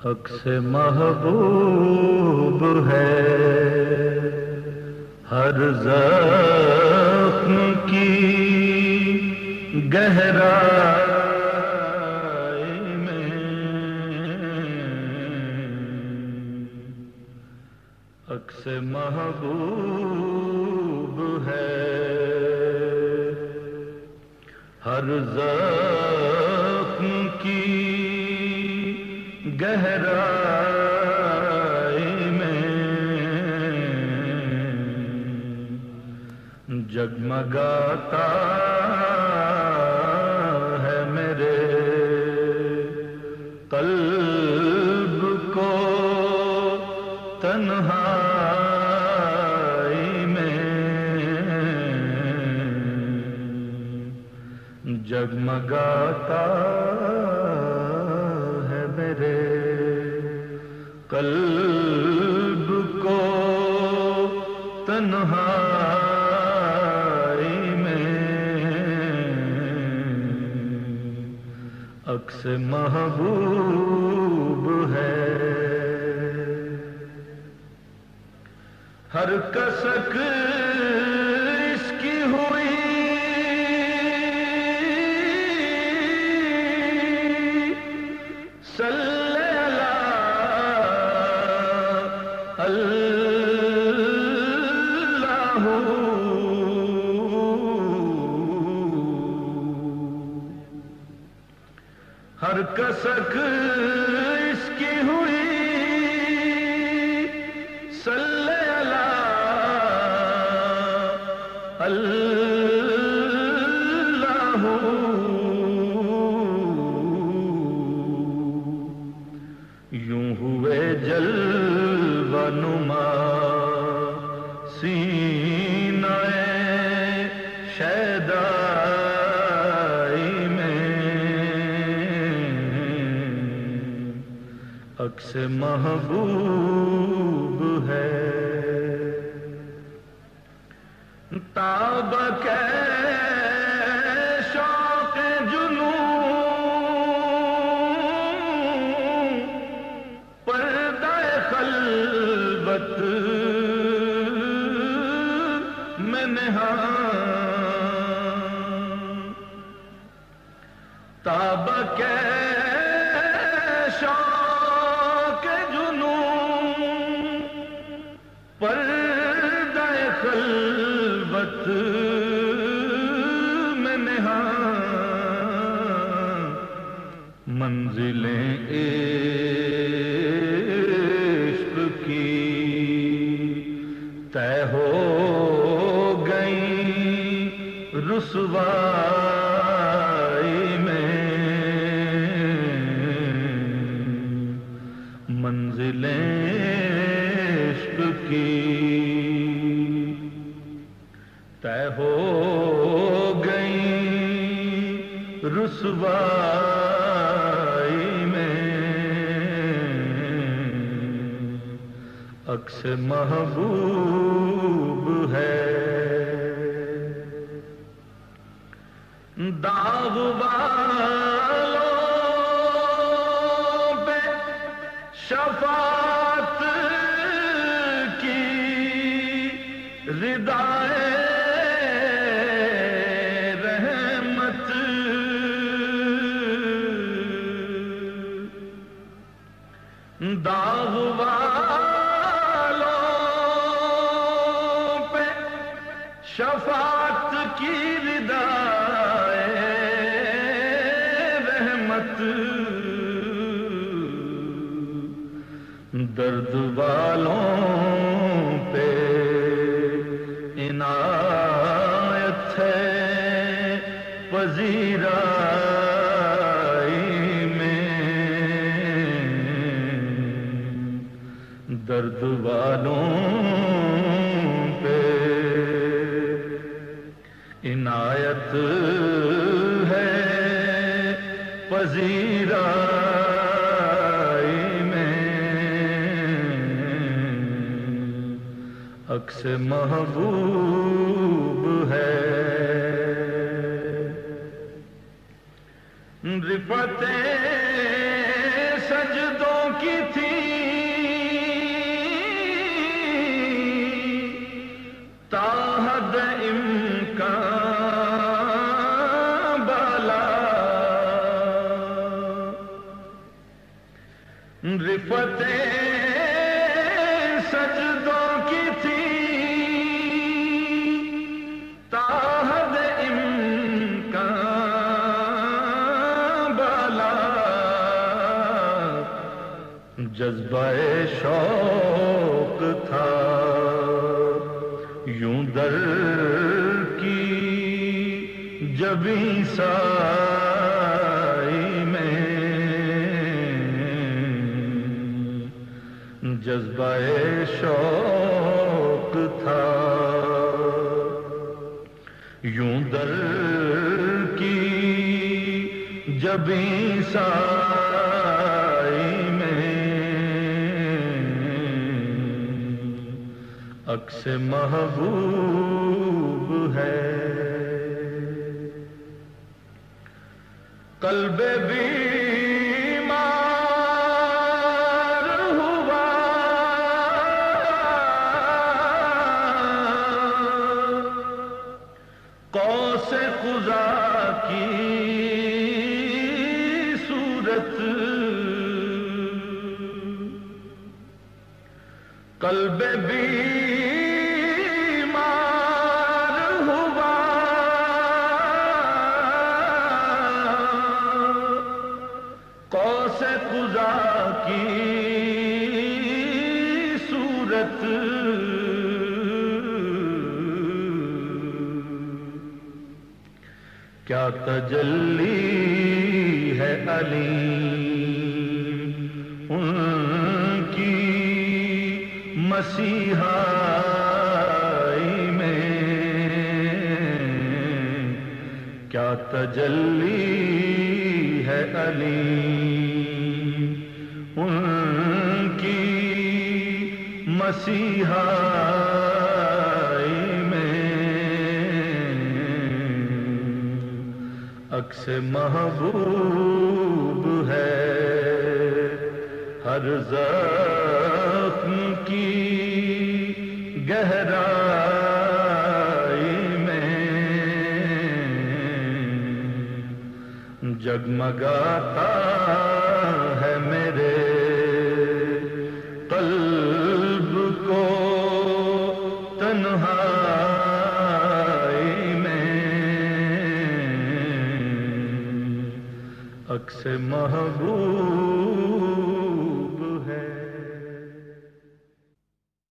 عکس محبوب ہے ہر زخم کی گہرائی میں، عکس محبوب ہے ہر زخم کی گہرائی میں، جگمگاتا ہے میرے قلب کو تنہائی میں، جگمگاتا ہے میرے قلب کو تنہائی میں، عکس محبوب ہے ہر کسک اس کی ہوئی صلی اللہ ہر کسک اس کی ہوئی صلی اللہ یوں ہوئے جلوہ نما سینہ شیدائی میں، عکس محبوب ہے تاب کے شوق جنون پردہ خلوت میں نہاں، تاب کے شوق جنون پردہ خلوت میں نہاں، منزلیں عشق کی طے ہو گئیں رسوائی میں، منزلیں عشق کی طے ہو گئیں رسوائی میں، عکس محبوب ہے داغ والوں پہ شفاعت کی ردائے رحمت، داغ والوں پہ شفاعت کی ردائے رحمت، درد والوں پہ عنایت ہے پذیرائی میں، درد والوں پہ عنایت ہے پذیرائی میں، عکس محبوب ہے رفعتیں سجدوں کی تھی تاحد امکان بالا، رفتیں سجدوں کی تھی تاحد امکان بالا، جذبہ شوق تھا یوں در کی جبیں سائی میں، جذبہ شوق تھا یوں در کی جبیں سائی میں، عکس محبوب ہے قلب بیمار ہوا، قوس قزح کی صورت، قلب بیمار ہوا، قوس قزح کی صورت، کیا تجلی ہے علیم ان کی مسیحائی میں، کیا تجلی ہے علیم ان کی مسیحائی میں، عکس محبوب ہے ہر زخم کی گہرائی میں، جگمگاتا ہے میرے قلب کو تنہائی میں، عکس محبوب